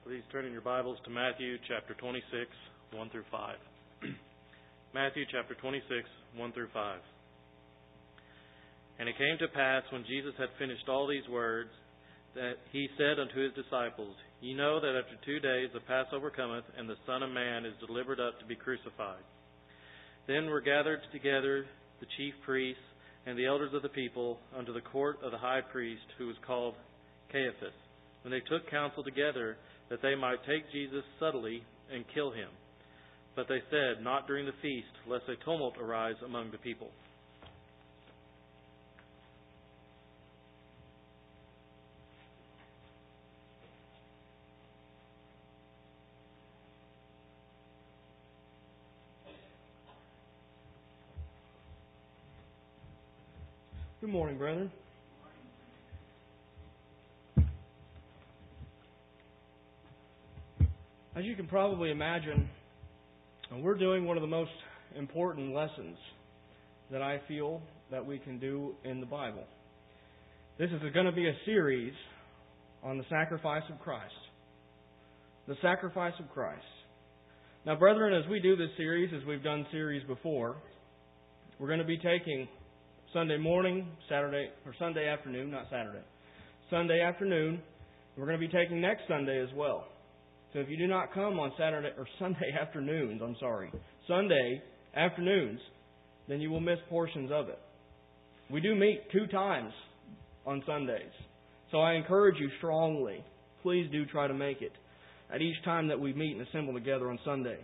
Please turn in your Bibles to Matthew chapter 26, 1 through 5. Matthew chapter 26, 1 through 5. And it came to pass, when Jesus had finished all these words, that he said unto his disciples, Ye know that after 2 days the Passover cometh, and the Son of Man is delivered up to be crucified. Then were gathered together the chief priests and the elders of the people unto the court of the high priest, who was called Caiaphas. And they took counsel together that they might take Jesus subtly and kill him. But they said, Not during the feast, lest a tumult arise among the people. Good morning, brethren. As you can probably imagine, we're doing one of the most important lessons that I feel that we can do in the Bible. This is going to be a series on the sacrifice of Christ. The sacrifice of Christ. Now, brethren, as we do this series, as we've done series before, we're going to be taking Sunday morning, Sunday afternoon. Sunday afternoon. We're going to be taking next Sunday as well. So if you do not come on Sunday afternoons, then you will miss portions of it. We do meet 2 times on Sundays. So I encourage you strongly, please do try to make it at each time that we meet and assemble together on Sunday.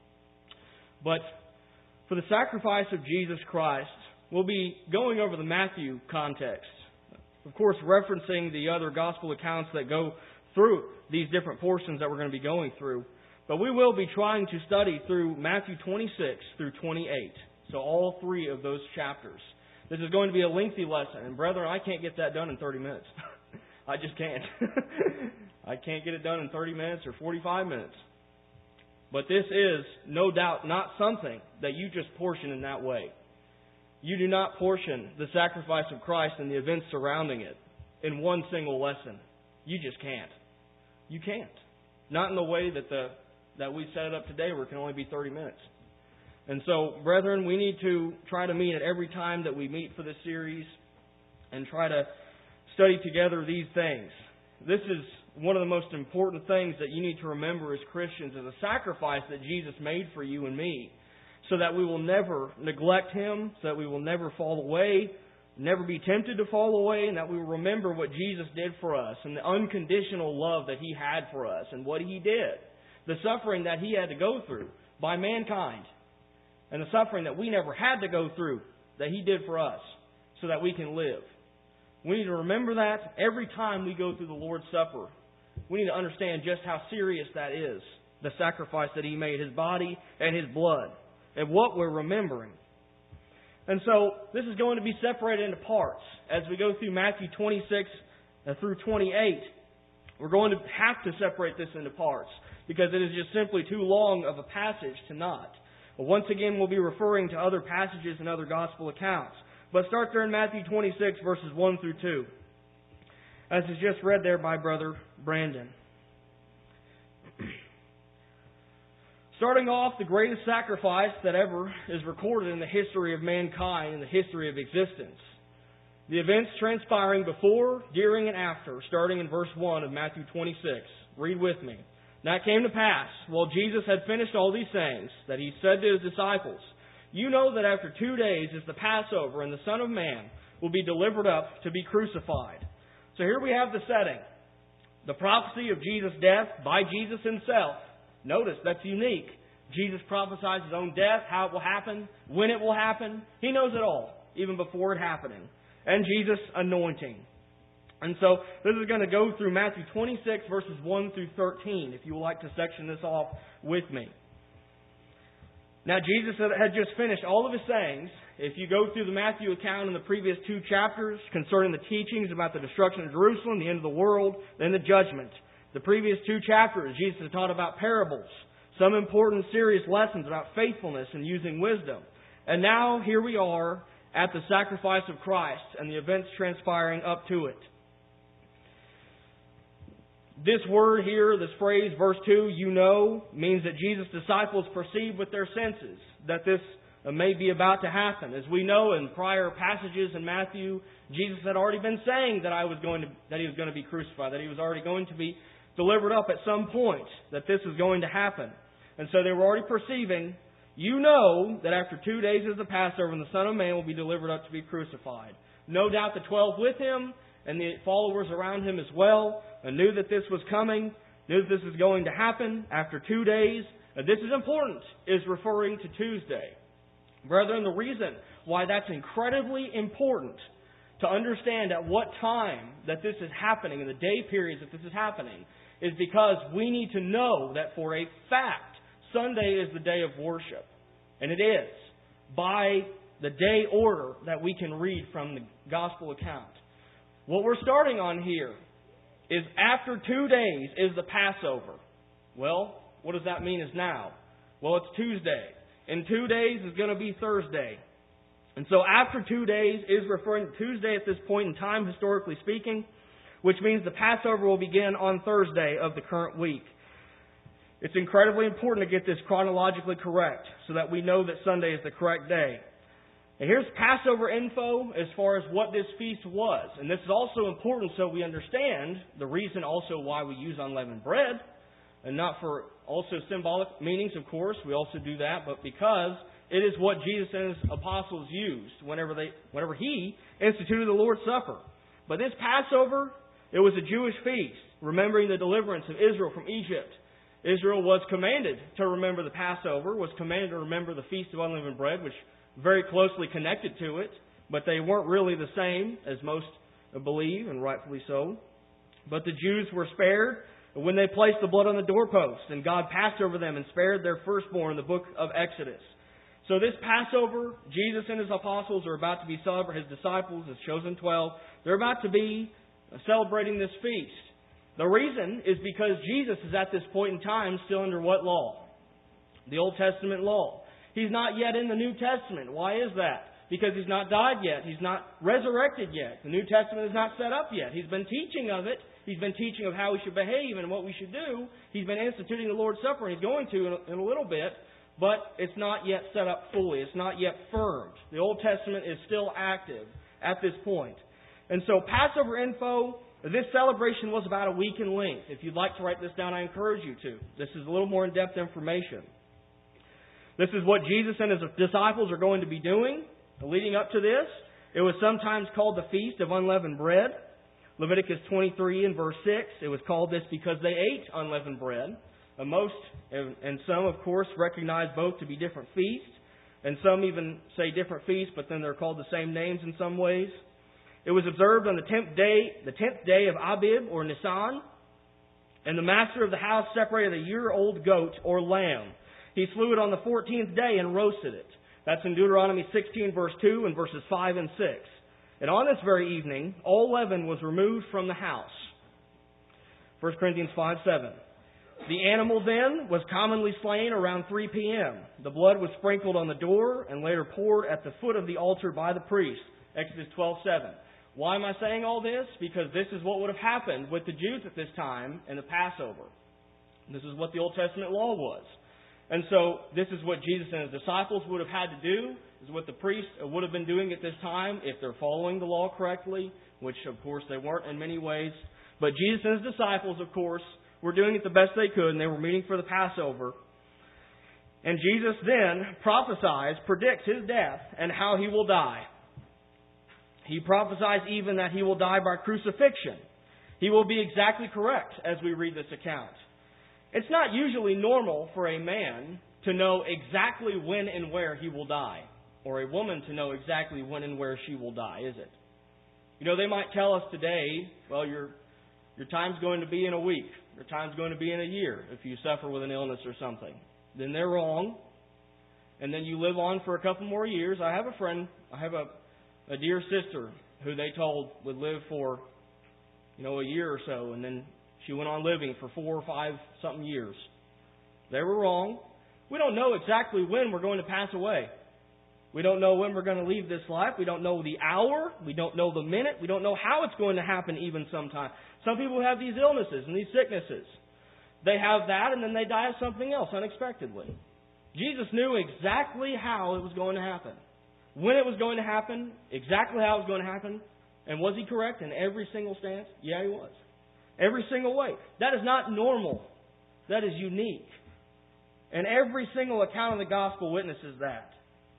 But for the sacrifice of Jesus Christ, we'll be going over the Matthew context. Of course, referencing the other gospel accounts that go through these different portions that we're going to be going through. But we will be trying to study through Matthew 26 through 28. So all 3 of those chapters. This is going to be a lengthy lesson. And brethren, I can't get that done in 30 minutes. I just can't. I can't get it done in 30 minutes or 45 minutes. But this is no doubt not something that you just portion in that way. You do not portion the sacrifice of Christ and the events surrounding it in one single lesson. You just can't. You can't. Not in the way that we set it up today, where it can only be 30 minutes. And so, brethren, we need to try to meet at every time that we meet for this series and try to study together these things. This is one of the most important things that you need to remember as Christians, is a sacrifice that Jesus made for you and me, so that we will never neglect Him, so that we will never fall away, never be tempted to fall away, and that we will remember what Jesus did for us and the unconditional love that He had for us and what He did. The suffering that He had to go through by mankind, and the suffering that we never had to go through that He did for us so that we can live. We need to remember that every time we go through the Lord's Supper. We need to understand just how serious that is, the sacrifice that He made, His body and His blood, and what we're remembering. And so, this is going to be separated into parts. As we go through Matthew 26 through 28, we're going to have to separate this into parts, because it is just simply too long of a passage to not. But once again, we'll be referring to other passages and other gospel accounts. But start there in Matthew 26, verses 1 through 2. As is just read there by Brother Brandon. Starting off, the greatest sacrifice that ever is recorded in the history of mankind, in the history of existence. The events transpiring before, during, and after, starting in verse 1 of Matthew 26. Read with me. Now it came to pass, while Jesus had finished all these things, that He said to His disciples, You know that after 2 days is the Passover, and the Son of Man will be delivered up to be crucified. So here we have the setting. The prophecy of Jesus' death by Jesus Himself. Notice, that's unique. Jesus prophesies His own death, how it will happen, when it will happen. He knows it all, even before it happening. And Jesus' anointing. And so, this is going to go through Matthew 26, verses 1 through 13, if you would like to section this off with me. Now, Jesus had just finished all of His sayings. If you go through the Matthew account in the previous 2 chapters concerning the teachings about the destruction of Jerusalem, the end of the world, then the judgment. The previous 2 chapters, Jesus had taught about parables, some important serious lessons about faithfulness and using wisdom. And now, here we are at the sacrifice of Christ and the events transpiring up to it. This word here, this phrase, verse 2, you know, means that Jesus' disciples perceived with their senses that this may be about to happen. As we know in prior passages in Matthew, Jesus had already been saying that He was going to be crucified, that He was already going to be delivered up at some point, that this is going to happen. And so they were already perceiving, you know that after 2 days is the Passover and the Son of Man will be delivered up to be crucified. No doubt the 12 with Him and the followers around Him as well knew that this was coming, knew that this is going to happen after 2 days. And this is important, is referring to Tuesday. Brethren, the reason why that's incredibly important to understand at what time that this is happening, in the day periods that this is happening, is because we need to know that for a fact, Sunday is the day of worship. And it is, by the day order that we can read from the Gospel account. What we're starting on here is after 2 days is the Passover. Well, what does that mean is now? Well, it's Tuesday. In 2 days is going to be Thursday. And so after 2 days is referring to Tuesday at this point in time, historically speaking, which means the Passover will begin on Thursday of the current week. It's incredibly important to get this chronologically correct so that we know that Sunday is the correct day. And here's Passover info as far as what this feast was. And this is also important so we understand the reason also why we use unleavened bread. And not for also symbolic meanings, of course. We also do that. But because it is what Jesus and His apostles used whenever He instituted the Lord's Supper. But this Passover, it was a Jewish feast, remembering the deliverance of Israel from Egypt. Israel was commanded to remember the Passover, was commanded to remember the Feast of Unleavened Bread, which very closely connected to it. But they weren't really the same, as most believe, and rightfully so. But the Jews were spared when they placed the blood on the doorposts, and God passed over them and spared their firstborn in the book of Exodus. So this Passover, Jesus and His apostles are about to be celebrating, His disciples, His chosen 12, they're about to be celebrating this feast. The reason is because Jesus is at this point in time still under what law? The Old Testament law. He's not yet in the New Testament. Why is that? Because He's not died yet. He's not resurrected yet. The New Testament is not set up yet. He's been teaching of it. He's been teaching of how we should behave and what we should do. He's been instituting the Lord's Supper, and He's going to in a little bit. But it's not yet set up fully. It's not yet firmed. The Old Testament is still active at this point. And so Passover info, this celebration was about a week in length. If you'd like to write this down, I encourage you to. This is a little more in-depth information. This is what Jesus and His disciples are going to be doing leading up to this. It was sometimes called the Feast of Unleavened Bread. Leviticus 23 and verse 6, it was called this because they ate unleavened bread. Most, and some, of course, recognize both to be different feasts. And some even say different feasts, but then they're called the same names in some ways. It was observed on the 10th day of Abib, or Nisan. And the master of the house separated a year-old goat or lamb. He slew it on the 14th day and roasted it. That's in Deuteronomy 16, verse 2, and verses 5 and 6. And on this very evening, all leaven was removed from the house. 1 Corinthians 5:7. The animal then was commonly slain around 3 p.m. The blood was sprinkled on the door and later poured at the foot of the altar by the priest. Exodus 12:7. Why am I saying all this? Because this is what would have happened with the Jews at this time in the Passover. This is what the Old Testament law was. And so this is what Jesus and His disciples would have had to do. This is what the priests would have been doing at this time if they're following the law correctly, which of course they weren't in many ways. But Jesus and His disciples, of course, were doing it the best they could, and they were meeting for the Passover. And Jesus then predicts His death and how He will die. He prophesies even that He will die by crucifixion. He will be exactly correct as we read this account. It's not usually normal for a man to know exactly when and where he will die, or a woman to know exactly when and where she will die, is it? You know, they might tell us today, well, your time's going to be in a week. Your time's going to be in a year if you suffer with an illness or something. Then they're wrong. And then you live on for a couple more years. I have a friend, a dear sister who they told would live for, a year or so, and then she went on living for 4 or 5 something years. They were wrong. We don't know exactly when we're going to pass away. We don't know when we're going to leave this life. We don't know the hour. We don't know the minute. We don't know how it's going to happen even sometime. Some people have these illnesses and these sicknesses. They have that and then they die of something else unexpectedly. Jesus knew exactly how it was going to happen. When it was going to happen, exactly how it was going to happen. And was He correct in every single stance? Yeah, He was. Every single way. That is not normal. That is unique. And every single account of the Gospel witnesses that.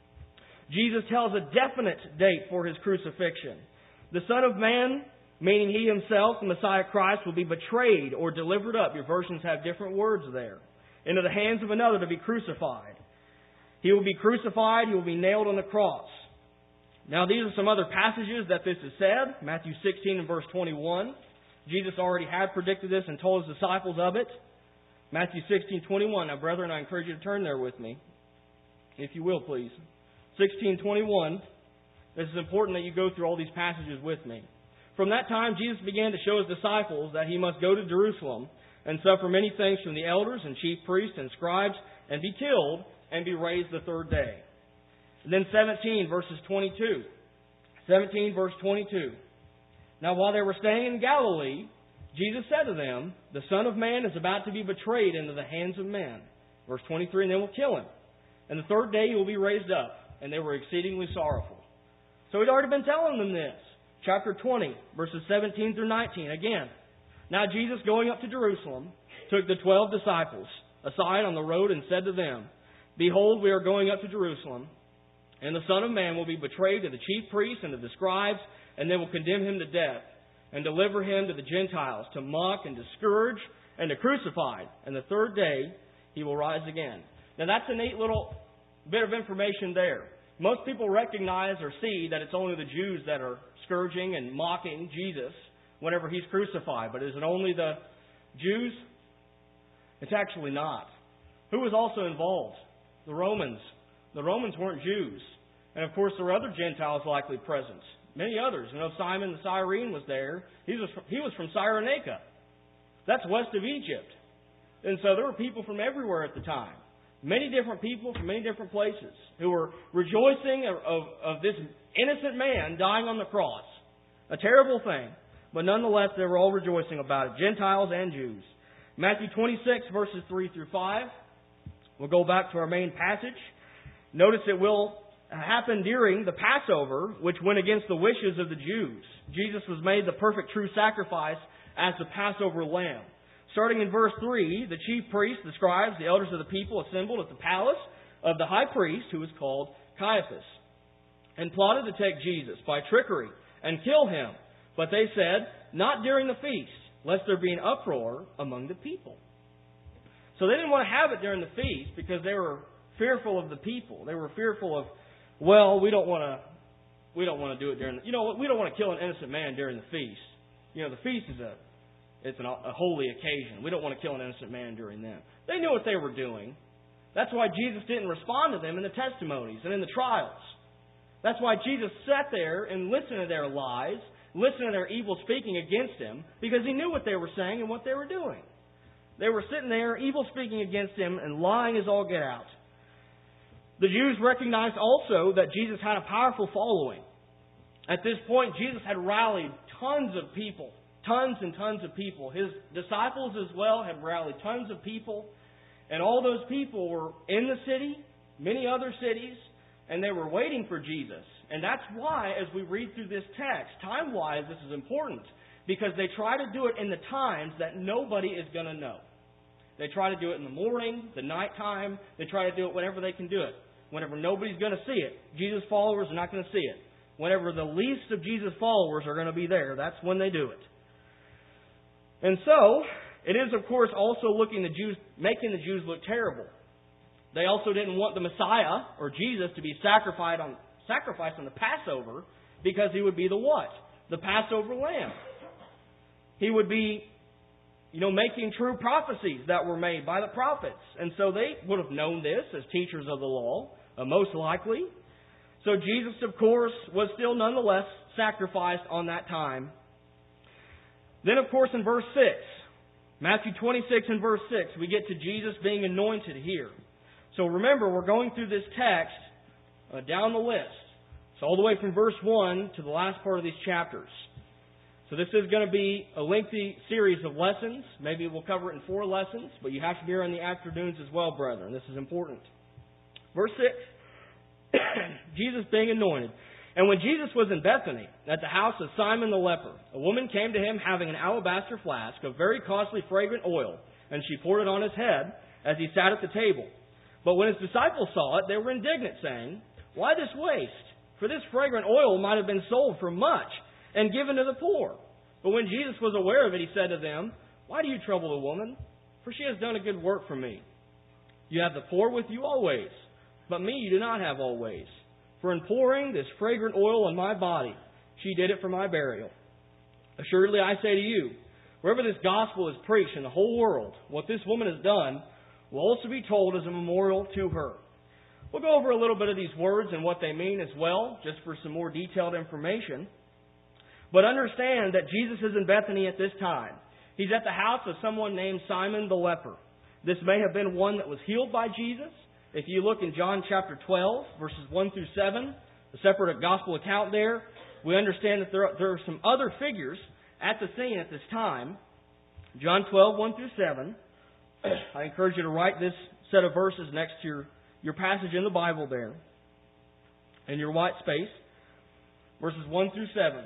Jesus tells a definite date for His crucifixion. The Son of Man, meaning He Himself, the Messiah Christ, will be betrayed or delivered up. Your versions have different words there. Into the hands of another to be crucified. He will be crucified. He will be nailed on the cross. Now these are some other passages that this is said. Matthew 16 and verse 21. Jesus already had predicted this and told His disciples of it. Matthew 16:21. Now, brethren, I encourage you to turn there with me, if you will, please. 16:21. This is important that you go through all these passages with me. From that time, Jesus began to show His disciples that He must go to Jerusalem and suffer many things from the elders and chief priests and scribes and be killed and be raised the third day. And then 17, verses 22. 17, verse 22. Now, while they were staying in Galilee, Jesus said to them, the Son of Man is about to be betrayed into the hands of men. Verse 23, and they will kill Him. And the third day He will be raised up. And they were exceedingly sorrowful. So He'd already been telling them this. Chapter 20, verses 17 through 19. Again, now Jesus, going up to Jerusalem, took the 12 disciples aside on the road and said to them, behold, we are going up to Jerusalem, and the Son of Man will be betrayed to the chief priests and to the scribes, and they will condemn Him to death, and deliver Him to the Gentiles, to mock and to scourge and to crucify. And the third day He will rise again. Now that's a neat little bit of information there. Most people recognize or see that it's only the Jews that are scourging and mocking Jesus whenever He's crucified. But is it only the Jews? It's actually not. Who was also involved? The Romans. The Romans weren't Jews. And of course there were other Gentiles likely present. Many others. You know, Simon the Cyrene was there. He was from Cyrenaica. That's west of Egypt. And so there were people from everywhere at the time. Many different people from many different places who were rejoicing of this innocent man dying on the cross. A terrible thing. But nonetheless, they were all rejoicing about it. Gentiles and Jews. Matthew 26, verses 3 through 5. We'll go back to our main passage. Notice it will happen during the Passover, which went against the wishes of the Jews. Jesus was made the perfect true sacrifice as the Passover lamb. Starting in verse 3, the chief priests, the scribes, the elders of the people assembled at the palace of the high priest, who was called Caiaphas, and plotted to take Jesus by trickery and kill Him. But they said, not during the feast, lest there be an uproar among the people. So they didn't want to have it during the feast because they were fearful of the people. They were fearful of, well, we don't want to do it during we don't want to kill an innocent man during the feast. You know, the feast is a holy occasion. We don't want to kill an innocent man during them. They knew what they were doing. That's why Jesus didn't respond to them in the testimonies and in the trials. That's why Jesus sat there and listened to their lies, listened to their evil speaking against Him, because He knew what they were saying and what they were doing. They were sitting there, evil speaking against Him and lying as all get out. The Jews recognized also that Jesus had a powerful following. At this point, Jesus had rallied tons of people. Tons and tons of people. His disciples as well had rallied tons of people. And all those people were in the city, many other cities, and they were waiting for Jesus. And that's why, as we read through this text, time-wise, this is important. Because they try to do it in the times that nobody is going to know. They try to do it in the morning, the nighttime. They try to do it whenever they can do it. Whenever nobody's going to see it. Jesus' followers are not going to see it. Whenever the least of Jesus' followers are going to be there, that's when they do it. And so, it is, of course, also making the Jews look terrible. They also didn't want the Messiah, or Jesus, to be sacrificed on the Passover, because He would be the what? The Passover lamb. He would be, making true prophecies that were made by the prophets. And so they would have known this as teachers of the law, most likely. So Jesus, of course, was still nonetheless sacrificed on that time. Then, of course, in verse 6, Matthew 26 and verse 6, we get to Jesus being anointed here. So remember, we're going through this text down the list. So all the way from verse 1 to the last part of these chapters. So this is going to be a lengthy series of lessons. Maybe we'll cover it in 4 lessons, but you have to be here in the afternoons as well, brethren. This is important. Verse 6, Jesus being anointed. And when Jesus was in Bethany, at the house of Simon the leper, a woman came to him having an alabaster flask of very costly fragrant oil, and she poured it on his head as he sat at the table. But when his disciples saw it, they were indignant, saying, "Why this waste? For this fragrant oil might have been sold for much and given to the poor." But when Jesus was aware of it, he said to them, "Why do you trouble the woman? For she has done a good work for me. You have the poor with you always, but me you do not have always. For in pouring this fragrant oil on my body, she did it for my burial. Assuredly I say to you, wherever this gospel is preached in the whole world, what this woman has done will also be told as a memorial to her." We'll go over a little bit of these words and what they mean as well, just for some more detailed information. But understand that Jesus is in Bethany at this time. He's at the house of someone named Simon the leper. This may have been one that was healed by Jesus. If you look in John chapter 12, verses 1 through 7, the separate gospel account there, we understand that there are some other figures at the scene at this time. John 12, 1 through 7. I encourage you to write this set of verses next to your passage in the Bible there, in your white space, verses 1 through 7.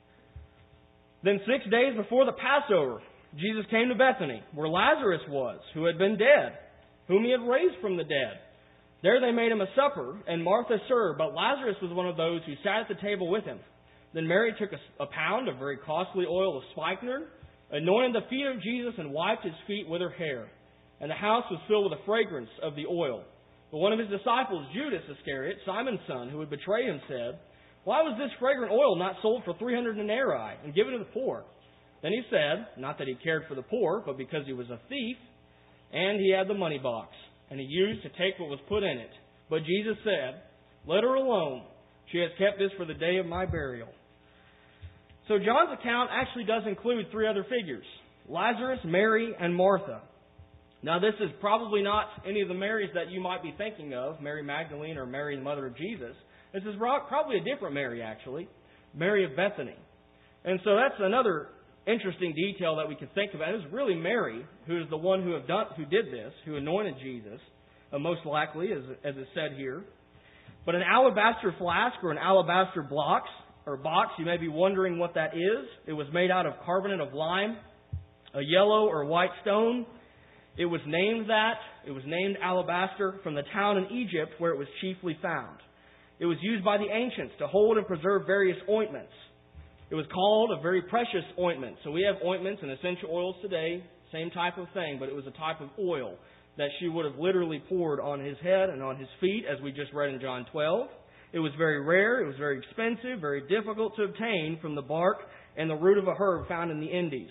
Then 6 days before the Passover, Jesus came to Bethany, where Lazarus was, who had been dead, whom he had raised from the dead. There they made him a supper, and Martha served, but Lazarus was one of those who sat at the table with him. Then Mary took a pound of very costly oil of spikenard, anointed the feet of Jesus, and wiped his feet with her hair. And the house was filled with the fragrance of the oil. But one of his disciples, Judas Iscariot, Simon's son, who would betray him, said, "Why was this fragrant oil not sold for 300 denarii and given to the poor?" Then he said, not that he cared for the poor, but because he was a thief, and he had the money box, and he used to take what was put in it. But Jesus said, "Let her alone. She has kept this for the day of my burial." So John's account actually does include 3 other figures: Lazarus, Mary, and Martha. Now, this is probably not any of the Marys that you might be thinking of, Mary Magdalene or Mary, the mother of Jesus. This is probably a different Mary, actually, Mary of Bethany. And so that's another interesting detail that we can think about. It was really Mary who is the one who did this, who anointed Jesus, most likely, as is said here. But an alabaster flask or an alabaster box, you may be wondering what that is. It was made out of carbonate of lime, a yellow or white stone. It was named that. It was named alabaster from the town in Egypt where it was chiefly found. It was used by the ancients to hold and preserve various ointments. It was called a very precious ointment. So we have ointments and essential oils today, same type of thing, but it was a type of oil that she would have literally poured on his head and on his feet, as we just read in John 12. It was very rare, it was very expensive, very difficult to obtain from the bark and the root of a herb found in the Indies.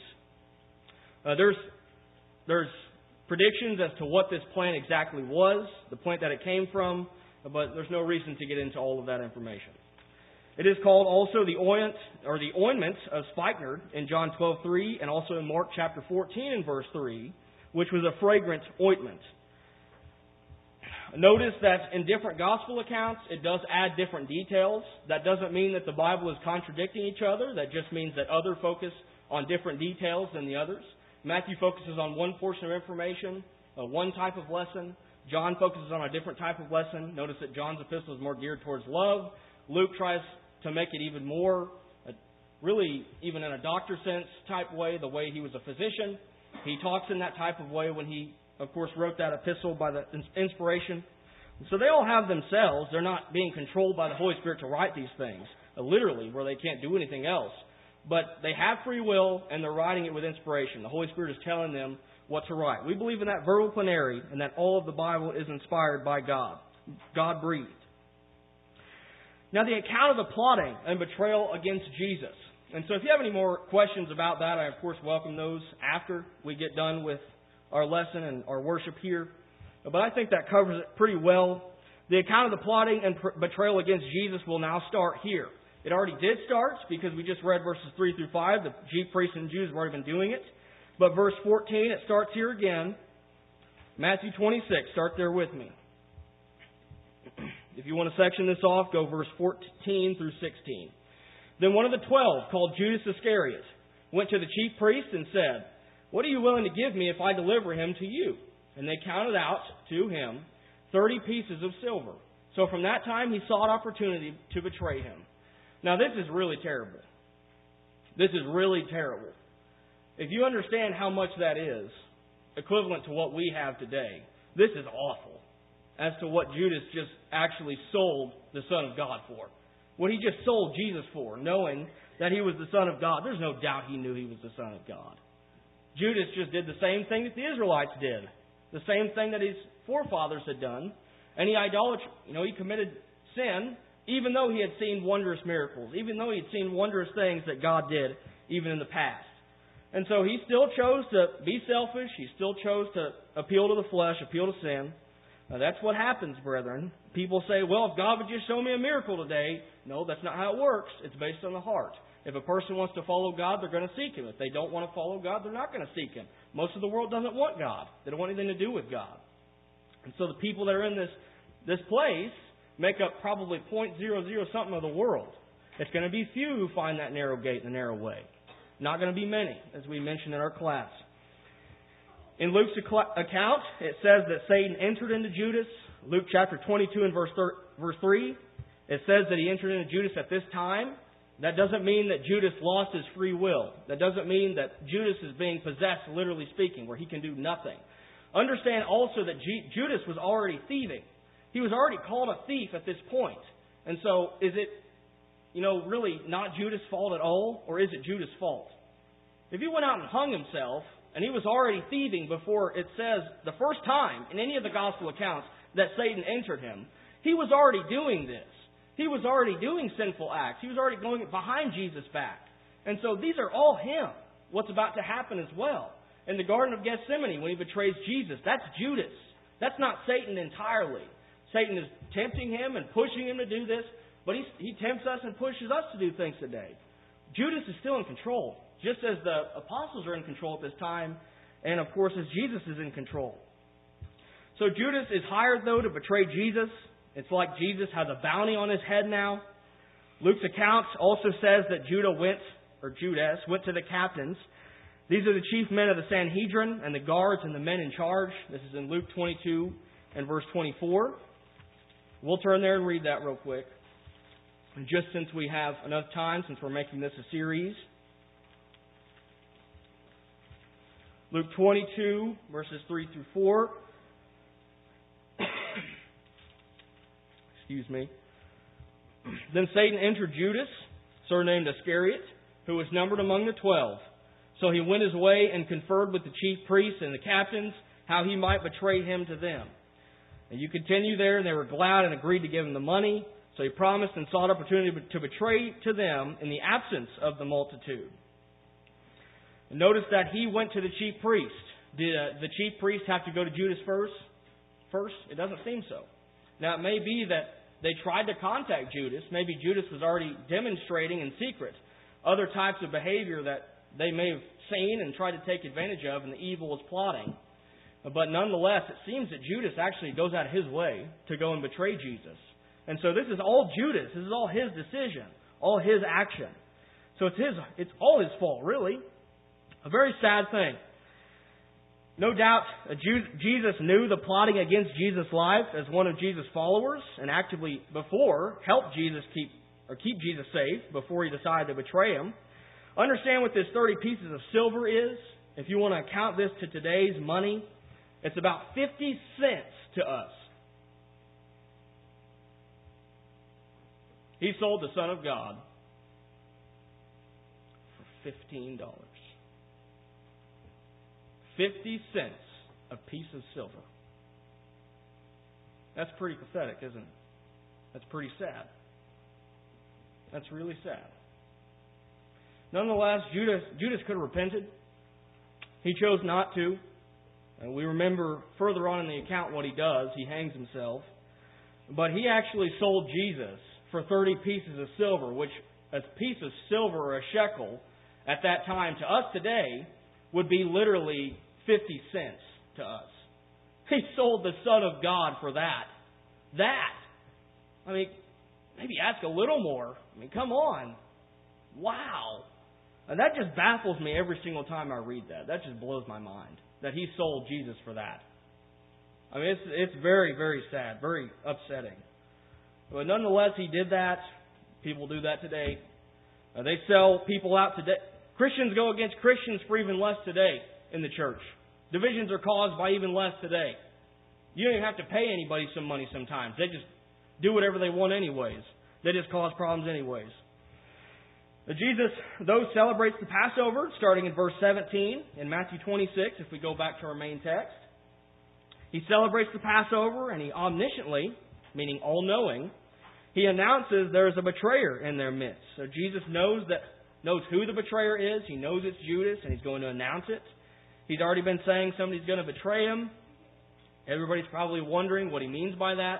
There's predictions as to what this plant exactly was, the plant that it came from, but there's no reason to get into all of that information. It is called also the ointment of spikenard in John 12:3 and also in Mark chapter 14 and verse 3, which was a fragrant ointment. Notice that in different gospel accounts, it does add different details. That doesn't mean that the Bible is contradicting each other. That just means that others focus on different details than the others. Matthew focuses on one portion of information, one type of lesson. John focuses on a different type of lesson. Notice that John's epistle is more geared towards love. Luke tries to make it even more, really even in a doctor sense type way, the way he was a physician. He talks in that type of way when he, of course, wrote that epistle by the inspiration. So they all have themselves. They're not being controlled by the Holy Spirit to write these things, literally, where they can't do anything else. But they have free will, and they're writing it with inspiration. The Holy Spirit is telling them what to write. We believe in that verbal plenary, and that all of the Bible is inspired by God. God-breathed. Now, the account of the plotting and betrayal against Jesus. And so if you have any more questions about that, I, of course, welcome those after we get done with our lesson and our worship here. But I think that covers it pretty well. The account of the plotting and betrayal against Jesus will now start here. It already did start because we just read verses 3 through 5. The chief priests and Jews have already been doing it. But verse 14, it starts here again. Matthew 26, start there with me. If you want to section this off, go verse 14 through 16. Then one of the 12, called Judas Iscariot, went to the chief priests and said, "What are you willing to give me if I deliver him to you?" And they counted out to him 30 pieces of silver. So from that time he sought opportunity to betray him. Now this is really terrible. This is really terrible. If you understand how much that is, equivalent to what we have today, this is awful as to what Judas just actually sold the Son of God for. What he just sold Jesus for, knowing that he was the Son of God. There's no doubt he knew he was the Son of God. Judas just did the same thing that the Israelites did. The same thing that his forefathers had done. And he he committed sin, even though he had seen wondrous miracles, even though he had seen wondrous things that God did, even in the past. And so he still chose to be selfish. He still chose to appeal to the flesh, appeal to sin. Now that's what happens, brethren. People say, well, if God would just show me a miracle today. No, that's not how it works. It's based on the heart. If a person wants to follow God, they're going to seek Him. If they don't want to follow God, they're not going to seek Him. Most of the world doesn't want God. They don't want anything to do with God. And so the people that are in this place make up probably 0.00 something of the world. It's going to be few who find that narrow gate and the narrow way. Not going to be many, as we mentioned in our class. In Luke's account, it says that Satan entered into Judas. Luke chapter 22 and verse 3, it says that he entered into Judas at this time. That doesn't mean that Judas lost his free will. That doesn't mean that Judas is being possessed, literally speaking, where he can do nothing. Understand also that Judas was already thieving. He was already called a thief at this point. And so, is it, really not Judas' fault at all? Or is it Judas' fault? If he went out and hung himself, and he was already thieving before it says the first time in any of the gospel accounts that Satan entered him, he was already doing this. He was already doing sinful acts. He was already going behind Jesus' back. And so these are all him. What's about to happen as well. In the Garden of Gethsemane, when he betrays Jesus, that's Judas. That's not Satan entirely. Satan is tempting him and pushing him to do this, but he tempts us and pushes us to do things today. Judas is still in control, just as the apostles are in control at this time, and of course as Jesus is in control. So Judas is hired, though, to betray Jesus. It's like Jesus has a bounty on his head now. Luke's account also says that Judas went to the captains. These are the chief men of the Sanhedrin and the guards and the men in charge. This is in Luke 22 and verse 24. We'll turn there and read that real quick. And just since we have enough time, since we're making this a series. Luke 22, verses 3 through 4. Excuse me. Then Satan entered Judas, surnamed Iscariot, who was numbered among the 12. So he went his way and conferred with the chief priests and the captains how he might betray him to them. And you continue there, and they were glad and agreed to give him the money. So he promised and sought opportunity to betray to them in the absence of the multitude. And notice that he went to the chief priest. Did the chief priest have to go to Judas first? It doesn't seem so. Now, it may be that they tried to contact Judas. Maybe Judas was already demonstrating in secret other types of behavior that they may have seen and tried to take advantage of, and the evil was plotting. But nonetheless, it seems that Judas actually goes out of his way to go and betray Jesus. And so this is all Judas. This is all his decision, all his action. So it's all his fault, really. A very sad thing. No doubt, Jesus knew the plotting against Jesus' life as one of Jesus' followers, and actively before helped Jesus keep Jesus safe before he decided to betray him. Understand what this 30 pieces of silver is. If you want to account this to today's money, it's about 50 cents to us. He sold the Son of God for $15. 50 cents a piece of silver. That's pretty pathetic, isn't it? That's pretty sad. That's really sad. Nonetheless, Judas could have repented. He chose not to. And we remember further on in the account what he does. He hangs himself. But he actually sold Jesus for 30 pieces of silver, which a piece of silver or a shekel at that time to us today would be literally 50 cents to us. He sold the Son of God for that. I mean, maybe ask a little more. I mean, come on. Wow. And that just baffles me every single time I read that. That just blows my mind, that he sold Jesus for that. I mean, it's very, very sad, very upsetting. But nonetheless, he did that. People do that today. They sell people out today. Christians go against Christians for even less today in the church. Divisions are caused by even less today. You don't even have to pay anybody some money sometimes. They just do whatever they want anyways. They just cause problems anyways. Jesus, though, celebrates the Passover, starting in verse 17 in Matthew 26, if we go back to our main text. He celebrates the Passover, and he omnisciently, meaning all-knowing, he announces there is a betrayer in their midst. So Jesus knows who the betrayer is. He knows it's Judas, and he's going to announce it. He's already been saying somebody's going to betray him. Everybody's probably wondering what he means by that.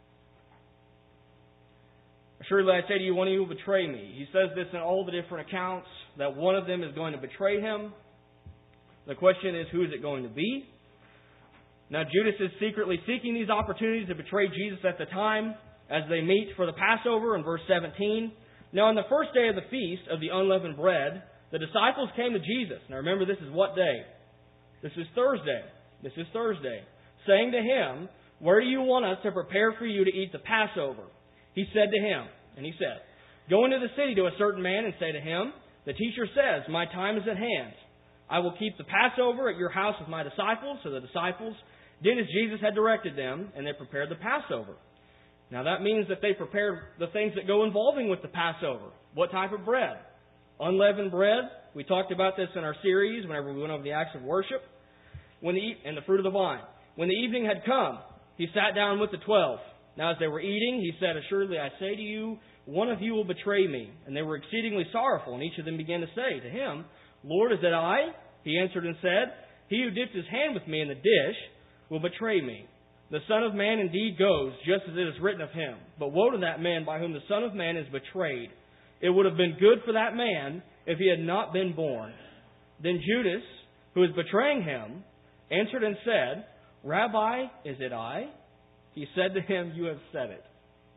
Surely I say to you, one of you will betray me. He says this in all the different accounts, that one of them is going to betray him. The question is, who is it going to be? Now, Judas is secretly seeking these opportunities to betray Jesus at the time as they meet for the Passover in verse 17. Now, on the first day of the feast of the unleavened bread, the disciples came to Jesus. Now, remember, this is what day? This is Thursday. This is Thursday. Saying to him, where do you want us to prepare for you to eat the Passover? He said to him, and he said, go into the city to a certain man and say to him, the teacher says, my time is at hand. I will keep the Passover at your house with my disciples. So the disciples did as Jesus had directed them, and they prepared the Passover. Now that means that they prepared the things that go involving with the Passover. What type of bread? Unleavened bread. We talked about this in our series whenever we went over the acts of worship. And the fruit of the vine. When the evening had come, he sat down with the 12. Now as they were eating, he said, assuredly I say to you, one of you will betray me. And they were exceedingly sorrowful, and each of them began to say to him, Lord, is it I? He answered and said, he who dipped his hand with me in the dish will betray me. The Son of Man indeed goes, just as it is written of him. But woe to that man by whom the Son of Man is betrayed. It would have been good for that man if he had not been born. Then Judas, who was betraying him, answered and said, Rabbi, is it I? He said to him, you have said it.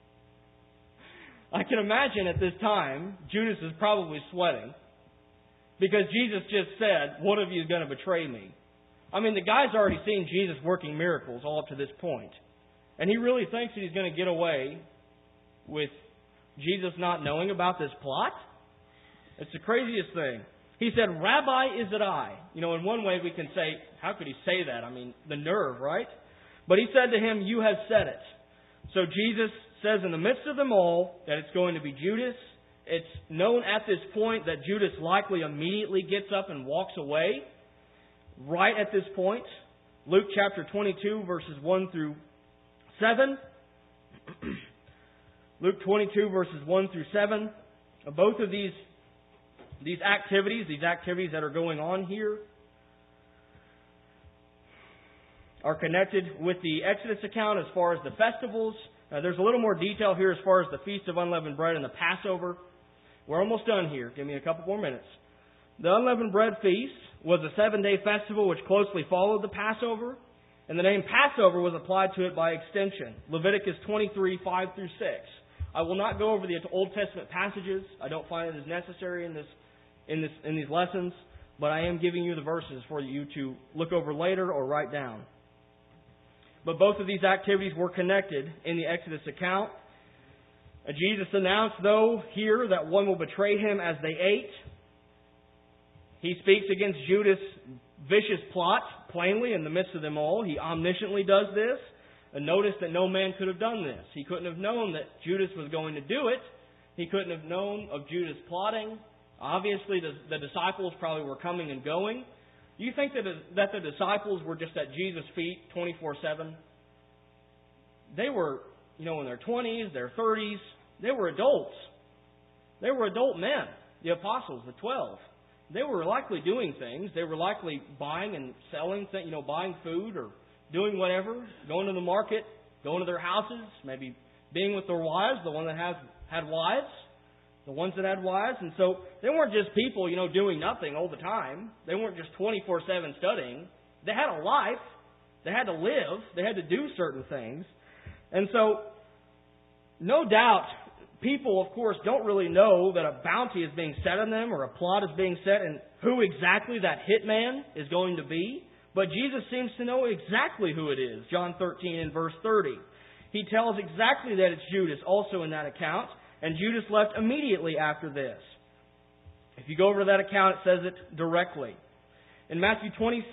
I can imagine at this time, Judas is probably sweating. Because Jesus just said, one of you is going to betray me. I mean, the guy's already seen Jesus working miracles all up to this point. And he really thinks that he's going to get away with Jesus not knowing about this plot? It's the craziest thing. He said, Rabbi, is it I? You know, in one way we can say, how could he say that? I mean, the nerve, right? But he said to him, you have said it. So Jesus says in the midst of them all that it's going to be Judas. It's known at this point that Judas likely immediately gets up and walks away. Right at this point, Luke chapter 22, verses 1 through 7. Luke 22, verses 1 through 7. Both of these activities that are going on here, are connected with the Exodus account as far as the festivals. There's a little more detail here as far as the Feast of Unleavened Bread and the Passover. We're almost done here. Give me a couple more minutes. The Unleavened Bread Feast was a 7-day festival which closely followed the Passover, and the name Passover was applied to it by extension. Leviticus 23, 5 through 6. I will not go over the Old Testament passages. I don't find it as necessary in these lessons, but I am giving you the verses for you to look over later or write down. But both of these activities were connected in the Exodus account. Jesus announced, though, here that one will betray him as they ate. He speaks against Judas' vicious plot plainly in the midst of them all. He omnisciently does this. And notice that no man could have done this. He couldn't have known that Judas was going to do it. He couldn't have known of Judas plotting. Obviously, the disciples probably were coming and going. Do you think that the disciples were just at Jesus' feet 24/7? They were, in their 20s, their 30s. They were adults. They were adult men, the apostles, the 12. They were likely doing things. They were likely buying and selling, buying food or doing whatever, going to the market, going to their houses, maybe being with their wives, the one that had wives, the ones that had wives. And so they weren't just people, doing nothing all the time. They weren't just 24/7 studying. They had a life. They had to live. They had to do certain things. And so No doubt, people, of course, don't really know that a bounty is being set on them or a plot is being set and who exactly that hitman is going to be. But Jesus seems to know exactly who it is. John 13 and verse 30. He tells exactly that it's Judas also in that account, and Judas left immediately after this. If you go over to that account, it says it directly. In Matthew 26,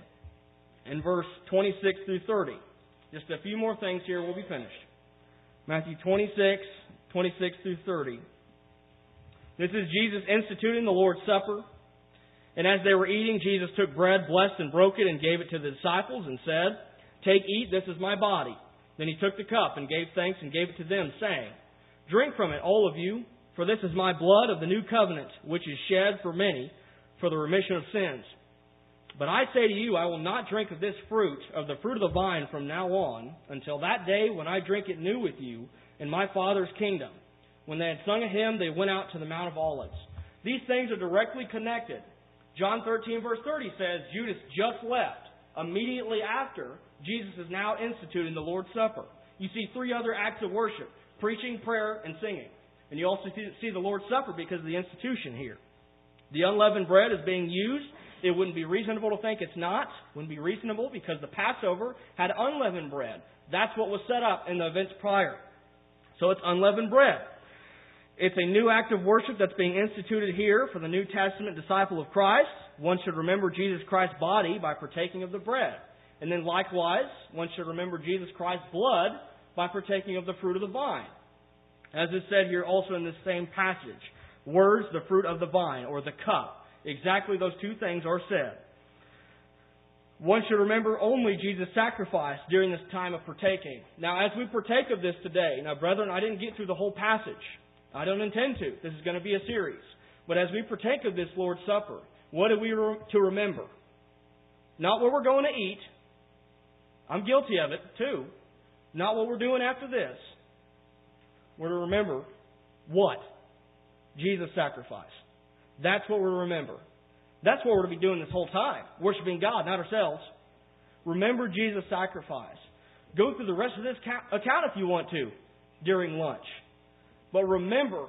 in verse 26 through 30. Just a few more things here, we'll be finished. Matthew 26 through 30. This is Jesus instituting the Lord's Supper. And as they were eating, Jesus took bread, blessed and broke it, and gave it to the disciples, and said, "Take, eat, this is my body." Then he took the cup and gave thanks and gave it to them, saying, "Drink from it, all of you, for this is my blood of the new covenant, which is shed for many for the remission of sins. But I say to you, I will not drink of this fruit, of the fruit of the vine from now on, until that day when I drink it new with you in my Father's kingdom." When they had sung a hymn, they went out to the Mount of Olives. These things are directly connected. John 13 verse 30 says Judas just left. Immediately after, Jesus is now instituting the Lord's Supper. You see three other acts of worship: preaching, prayer, and singing. And you also see the Lord's Supper because of the institution here. The unleavened bread is being used. It wouldn't be reasonable to think it's not. It wouldn't be reasonable because the Passover had unleavened bread. That's what was set up in the events prior. So it's unleavened bread. It's a new act of worship that's being instituted here for the New Testament disciple of Christ. One should remember Jesus Christ's body by partaking of the bread. And then likewise, one should remember Jesus Christ's blood by partaking of the fruit of the vine. As is said here also in this same passage, words, the fruit of the vine, or the cup. Exactly those two things are said. One should remember only Jesus' sacrifice during this time of partaking. Now, as we partake of this today, now, brethren, I didn't get through the whole passage. I don't intend to. This is going to be a series. But as we partake of this Lord's Supper, what are we to remember? Not what we're going to eat. I'm guilty of it, too. Not what we're doing after this. We're to remember what? Jesus' sacrifice. That's what we're to remember. That's what we're to be doing this whole time. Worshiping God, not ourselves. Remember Jesus' sacrifice. Go through the rest of this account if you want to during lunch. But remember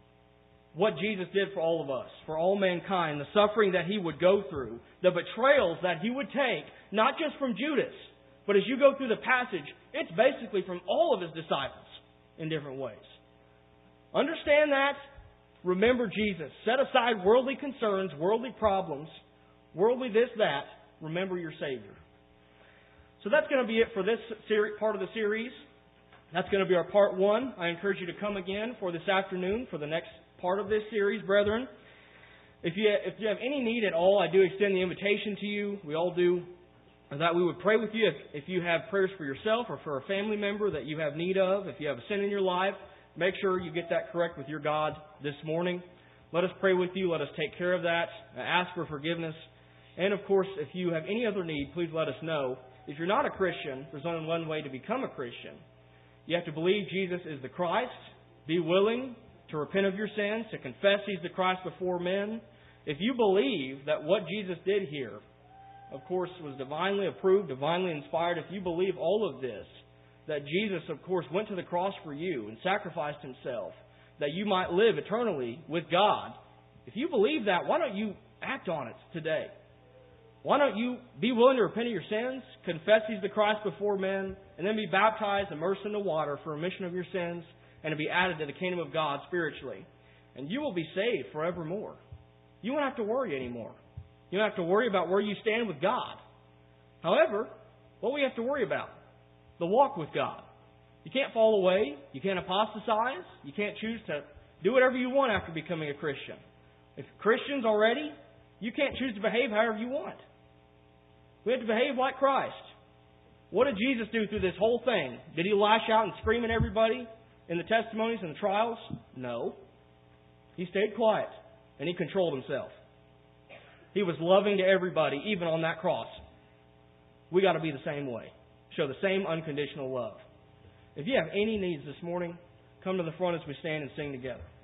what Jesus did for all of us, for all mankind, the suffering that He would go through, the betrayals that He would take, not just from Judas, but as you go through the passage, it's basically from all of His disciples in different ways. Understand that. Remember Jesus. Set aside worldly concerns, worldly problems, worldly this, that. Remember your Savior. So that's going to be it for this part of the series. That's going to be our part one. I encourage you to come again for this afternoon for the next part of this series, brethren. If you have any need at all, I do extend the invitation to you. We all do. That we would pray with you if you have prayers for yourself or for a family member that you have need of. If you have a sin in your life, make sure you get that correct with your God this morning. Let us pray with you. Let us take care of that. Ask for forgiveness. And of course, if you have any other need, please let us know. If you're not a Christian, there's only one way to become a Christian. You have to believe Jesus is the Christ. Be willing to repent of your sins, to confess He's the Christ before men. If you believe that what Jesus did here, of course, was divinely approved, divinely inspired, if you believe all of this, that Jesus, of course, went to the cross for you and sacrificed Himself, that you might live eternally with God, if you believe that, why don't you act on it today? Why don't you be willing to repent of your sins, confess He's the Christ before men, and then be baptized, immersed in the water for remission of your sins, and to be added to the kingdom of God spiritually. And you will be saved forevermore. You won't have to worry anymore. You don't have to worry about where you stand with God. However, what we have to worry about? The walk with God. You can't fall away. You can't apostatize. You can't choose to do whatever you want after becoming a Christian. If Christians already, you can't choose to behave however you want. We have to behave like Christ. What did Jesus do through this whole thing? Did He lash out and scream at everybody in the testimonies and the trials? No. He stayed quiet and He controlled Himself. He was loving to everybody, even on that cross. We got to be the same way. Show the same unconditional love. If you have any needs this morning, come to the front as we stand and sing together.